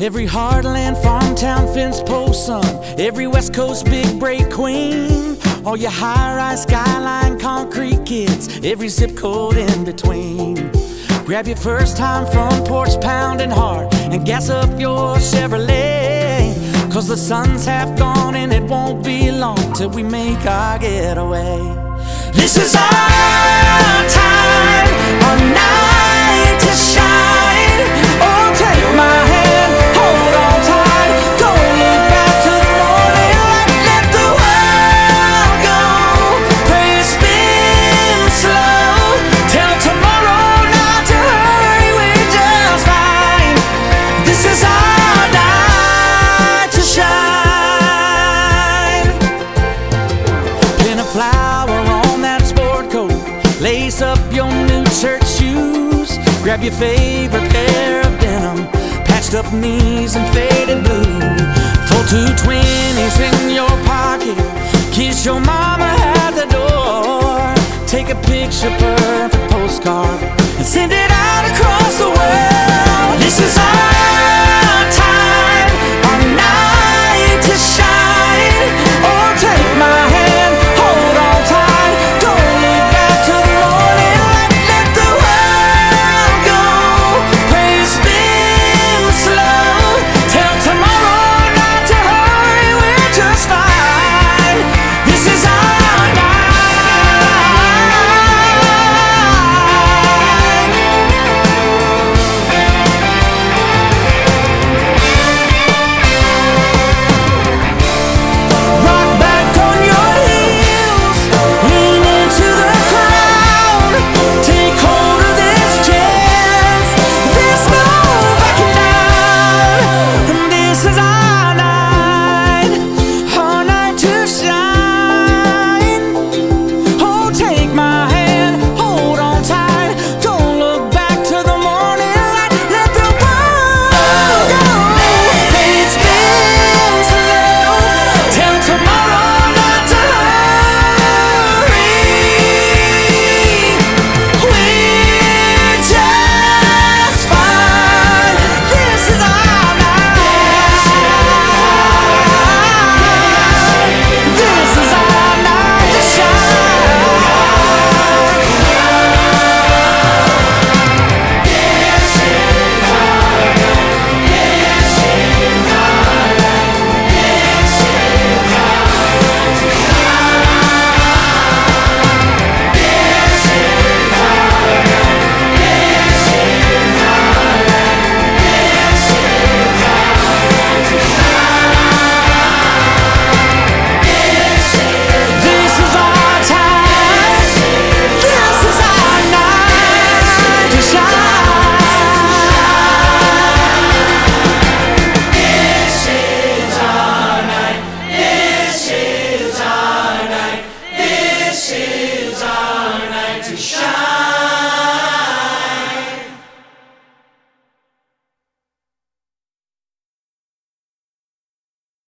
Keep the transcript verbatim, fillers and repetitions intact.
Every heartland, farm town, fence post son, every West Coast big break queen, all your high-rise skyline concrete kids, every zip code in between. Grab your first time front porch pounding hard and gas up your Chevrolet, cause the sun's half gone and it won't be long till we make our getaway. This is our time, our night to shine. Oh, take my hand, hold on tight, don't look back to the morning light. Let the world go, pray it spin slow. Tell tomorrow not to hurry, we're just fine. This is our night to shine. Pin a flower on that sport coat, lace up your new church shoes, grab your favorite pair of denim, patched up knees and faded blue. Full two twenties in your pocket, kiss your mama at the door, take a picture perfect postcard and send it out across the world. This is our time, our night to shine.